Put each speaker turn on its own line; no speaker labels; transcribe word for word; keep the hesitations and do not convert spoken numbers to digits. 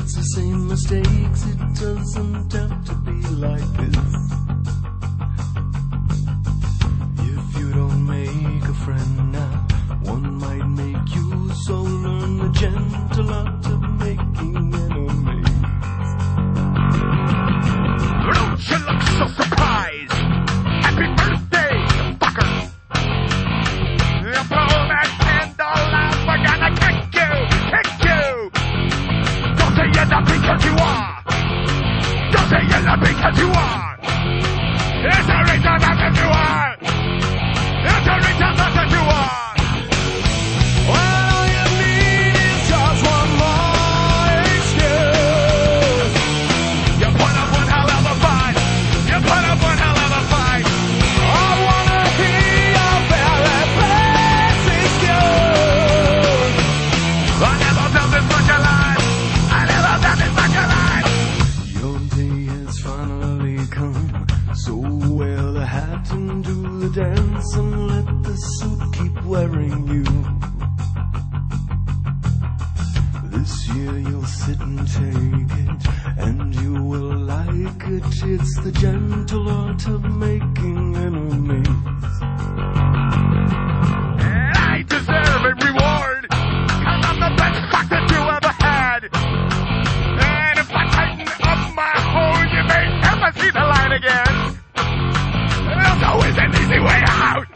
repeats the same mistakes. It doesn't have to be like this. If you don't make a friend now, one might make you. So learn the gentle art of making enemies.
Don't you look so surprised? Happy birthday, you fucker! You blow that candle out, we're gonna kick you, kick you! Don't say you're not because you are! Don't say you're not because you are! It's a reason that you are! It's a reason that you are!
Dance and let the suit keep wearing you. This year you'll sit and take it, and you will like it. It's the gentle art of making enemies.
And I deserve a reward, 'cause I'm the best fuck that you ever had. And if I tighten up my hose, you may never see the light again. There's always an easy way out.